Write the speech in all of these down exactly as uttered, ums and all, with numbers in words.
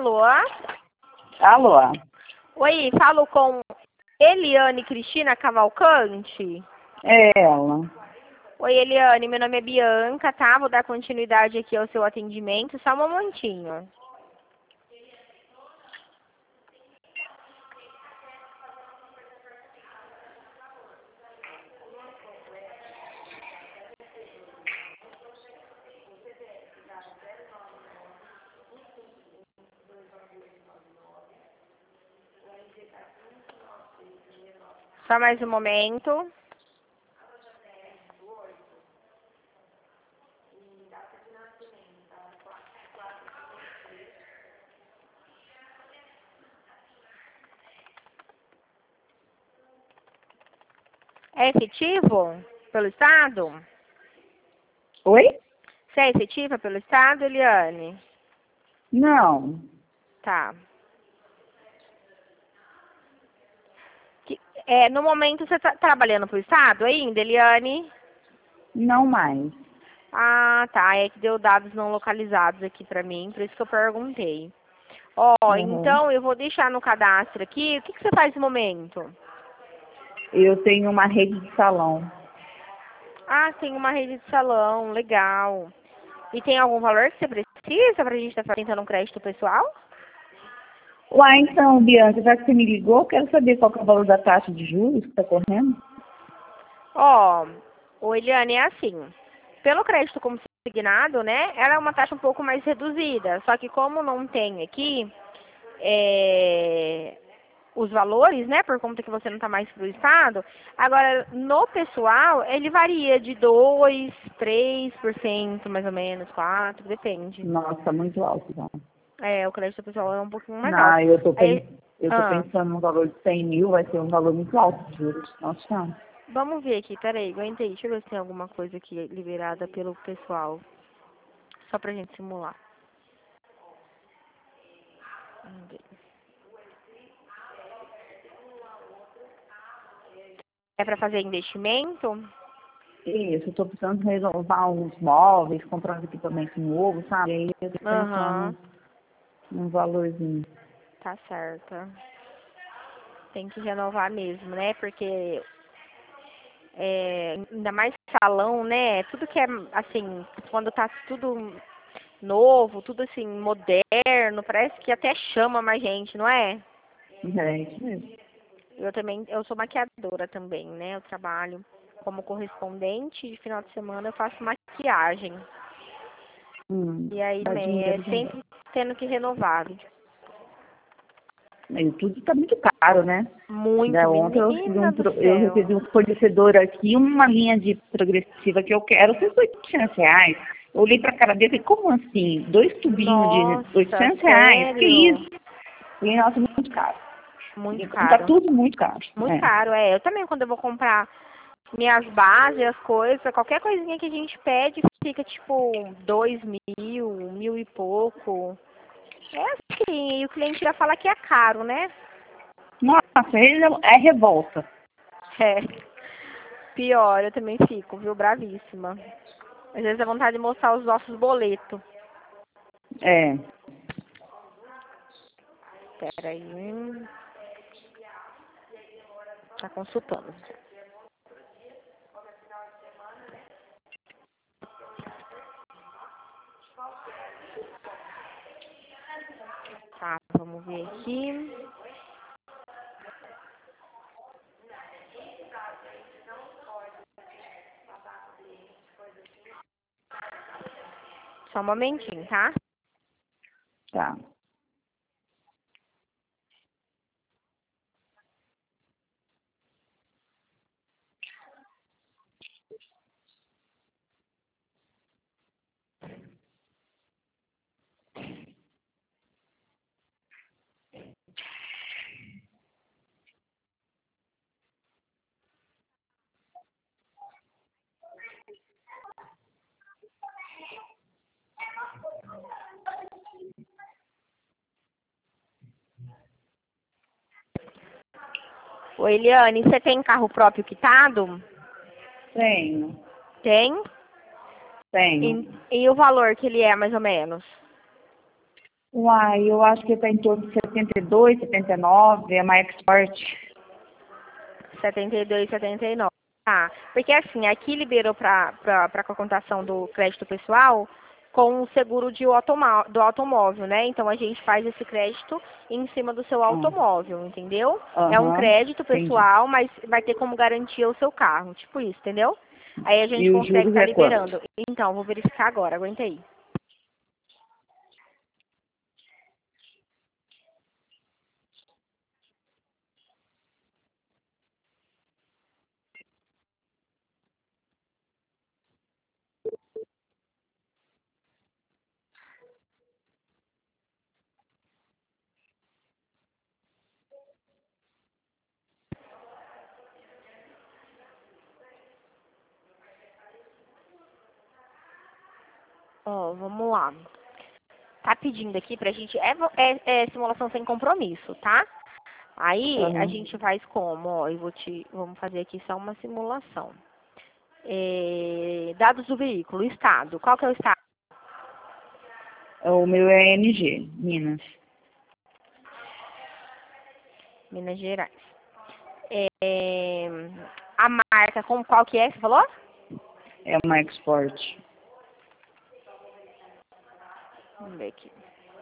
Alô? Alô? Oi, falo com Eliane Cristina Cavalcante? É ela. Oi, Eliane, meu nome é Bianca, tá? Vou dar continuidade aqui ao seu atendimento, só um momentinho. Só mais um momento. É efetivo pelo Estado? Oi? Você é efetiva pelo Estado, Eliane? Não. Tá. Que- É, no momento você está trabalhando pro Estado ainda, Eliane? Não mais. Ah, tá. É que deu dados não localizados aqui pra mim, por isso que eu perguntei. Ó, Uhum. então eu vou deixar no cadastro aqui. O que, que você faz no momento? Eu tenho uma rede de salão. Ah, tem uma rede de salão, legal. E tem algum valor que você precisa pra gente estar tentando um crédito pessoal? Uai, então, Bianca, já que você me ligou, quero saber qual que é o valor da taxa de juros que está correndo. Ó, o Eliane, é assim. Pelo crédito consignado, né? Ela é uma taxa um pouco mais reduzida. Só que como não tem aqui é, os valores, né? Por conta que você não está mais pro Estado. Agora, no pessoal, ele varia de dois, três por cento, mais ou menos, quatro por cento, depende. Nossa, muito alto, já. É, o crédito pessoal é um pouquinho mais alto. Não, eu tô, Aí, pen... eu tô ah, pensando no valor de cem mil, vai ser um valor muito alto de juros. Nossa, vamos ver aqui, peraí, aguenta aí. Deixa eu ver se tem alguma coisa aqui liberada pelo pessoal. Só pra gente simular. Vamos ver. É pra fazer investimento? isso, eu tô precisando renovar uns móveis, comprar uns equipamentos novos, sabe? Aí eu tô Aham, pensando num valorzinho. tá certo. Tem que renovar mesmo, né? Porque é, ainda mais salão, né? Tudo que é assim, quando tá tudo novo, tudo assim, moderno, parece que até chama mais gente, não é? É isso mesmo. Eu também, eu sou maquiadora também, né? Eu trabalho como correspondente, de final de semana eu faço maquiagem. Hum, E aí também tadinho, é deve ter. sempre tendo que renovar. E tudo tá muito caro, né? Muito, Da ontem eu recebi, menina um, do pro- eu céu. recebi um fornecedor aqui, uma linha de progressiva que eu quero, cento e oitocentos reais. Eu olhei pra cara dele e falei, como assim? Dois tubinhos de Nossa, oitocentos reais? Que sério? isso? Eu falei, nossa, muito caro. Muito Então tá caro. tudo muito caro. Muito É. caro, é. Eu também, quando eu vou comprar minhas bases, as coisas, qualquer coisinha que a gente pede, fica tipo dois mil, mil e pouco. É assim, e o cliente já fala que é caro, né? Nossa, ele é é revolta. É. Pior, eu também fico, viu? Bravíssima. Às vezes dá vontade de mostrar os nossos boletos. É. Pera aí. hum, Tá consultando. Tá, vamos ver aqui. Só um momentinho, tá? Tá. Oi, Eliane, você tem carro próprio quitado? Tenho. Tem? Tenho. E, e o valor que ele é, mais ou menos? Uai, eu acho que está em torno de setenta e dois, setenta e nove, é uma export. setenta e dois, setenta e nove. Tá, porque assim, aqui liberou para a contação do crédito pessoal com o seguro de automó do automóvel, né? Então a gente faz esse crédito em cima do seu Ah, automóvel, entendeu? É um aham, crédito entendi. pessoal, mas vai ter como garantia o seu carro, tipo isso, entendeu? Aí a gente E os consegue juros estar é quanto? liberando. Então, vou verificar agora, aguenta aí. Ó, vamos lá. Tá pedindo aqui pra gente. É, vo- é, é simulação sem compromisso, tá? Aí a Aham. gente faz como? Ó, eu vou te. Vamos fazer aqui só uma simulação. É, dados do veículo, estado. Qual que é o estado? O meu é M G, Minas. Minas Gerais. É, a marca, como, qual que é? Você falou? É uma export. Vamos ver aqui.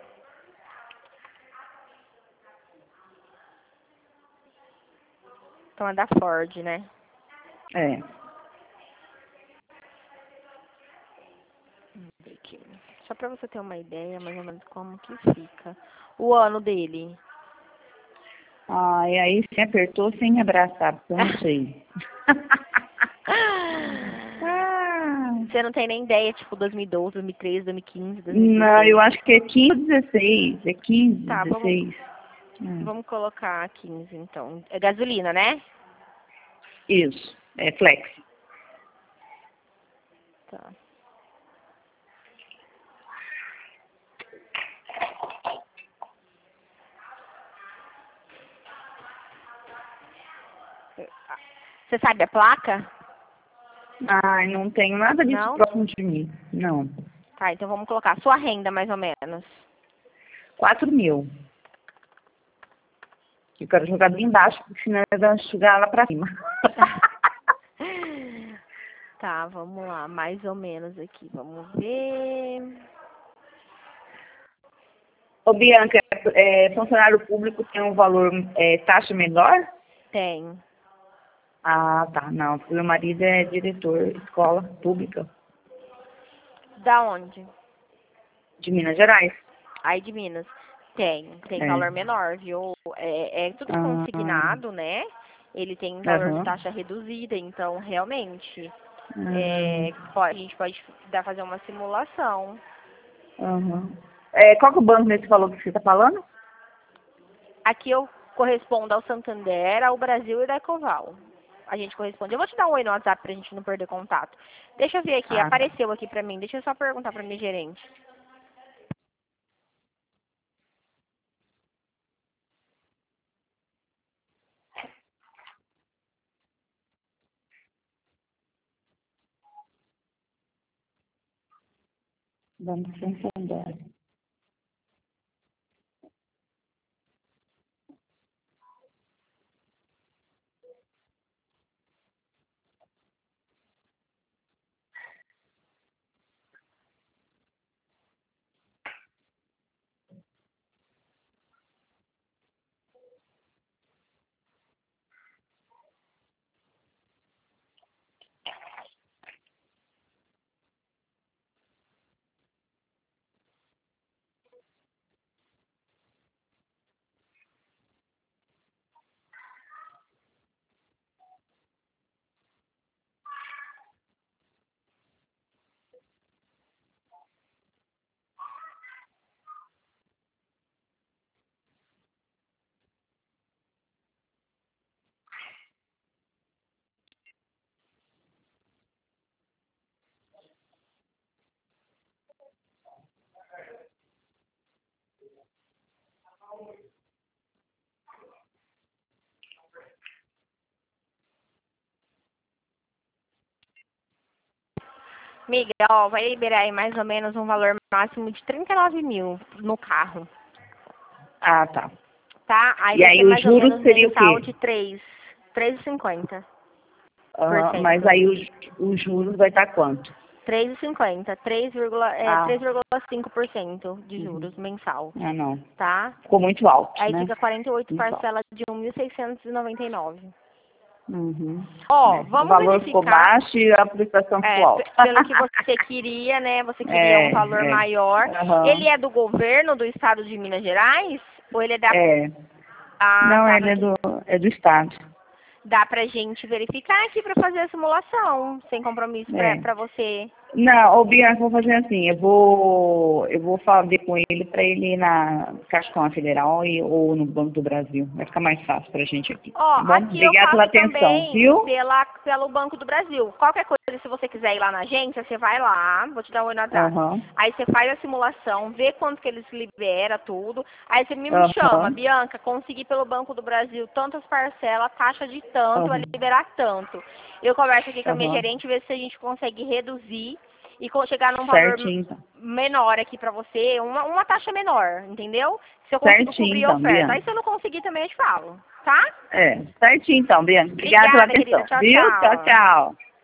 Então é da Ford, né? É. Vamos ver aqui. Só pra você ter uma ideia, mais ou menos, como que fica. O ano dele. Ah, e aí você apertou sem me abraçar, porque eu não sei. Ah, Você não tem nem ideia, tipo, dois mil e doze, dois mil e treze, dois mil e quinze, não, eu dois mil e dezesseis. acho que é quinze ou dezesseis. É quinze, Tá, vamos, dezesseis. É. vamos colocar quinze, então. É gasolina, né? Isso, é flex. Tá. Você sabe a placa? Ai, não tenho nada disso Não? próximo de mim. Não. Tá, então vamos colocar sua renda, mais ou menos. Quatro mil. Eu quero jogar bem embaixo, porque senão eu vou jogar lá pra cima. Tá, vamos lá, mais ou menos aqui. Vamos ver. Ô, Bianca, é, funcionário público tem um valor, é, taxa menor? Tem. Ah, tá. Não, porque meu marido é diretor de escola pública Da onde? de Minas Gerais. Aí de Minas. Tem. Tem É. valor menor, viu? É, é tudo Ah, consignado, né? Ele tem valor de aham. taxa reduzida, então realmente Aham. é, po- a gente pode dar fazer uma simulação. Aham. É, qual que é o banco nesse valor que você está falando? Aqui eu correspondo ao Santander, ao Brasil e da Ecoval. A gente corresponde. Eu vou te dar um oi no WhatsApp pra gente não perder contato. Deixa eu ver aqui, Ah, tá. apareceu aqui pra mim. Deixa eu só perguntar pra minha gerente. Vamos Santander. Amiga, ó, vai liberar aí mais ou menos um valor máximo de trinta e nove mil no carro, Ah, tá. tá? Aí E vai aí ser os mais ou juros menos seria o mensal quê? de três, três e cinquenta por Ah, mas cento. aí os, os juros vai estar quanto? três e cinquenta, três, é, Ah, três vírgula cinco por cento de uhum. juros mensal, Ah, não. tá? Ficou muito alto, Aí né? fica quarenta e oito Muito alto. parcelas de mil seiscentos e noventa e nove. Uhum. Ó, É, o vamos valor ficou verificar, baixo e a prestação ficou é, p- alta. pelo que você queria, né? Você queria um É, valor é. maior. Aham. Ele é do governo do estado de Minas Gerais? Ou ele é da... É. Ah, Não, tá, ele é porque do, é do Estado. dá pra gente verificar aqui pra fazer a simulação, sem compromisso pra, É. pra você. Não, ô Bianca, vou fazer assim, eu vou, eu vou falar com ele para ele ir na Caixa Econômica Federal e, ou no Banco do Brasil. Vai ficar mais fácil pra gente aqui. Ó, Tá bom? aqui eu Obrigada pela faço atenção, também viu? pela, pelo Banco do Brasil. Qualquer coisa, se você quiser ir lá na agência, você vai lá, vou te dar um oi no WhatsApp. Aham. Aí você faz a simulação, vê quanto que eles liberam, tudo. Aí você me me chama, Aham. Bianca, consegui pelo Banco do Brasil tantas parcelas, taxa de tanto, vai Aham. liberar tanto. Eu converso aqui com a minha Aham. gerente, ver se a gente consegue reduzir e co- chegar num valor Certinho, então. menor aqui pra você, uma, uma taxa menor, entendeu? Se eu consigo Certinho, cobrir a então, oferta. Aí Bianca. se eu não conseguir também eu te falo, tá? É, certinho, então, Bianca. Obrigada pela Obrigada, querida. atenção, Tchau, viu? Tchau, tchau. tchau.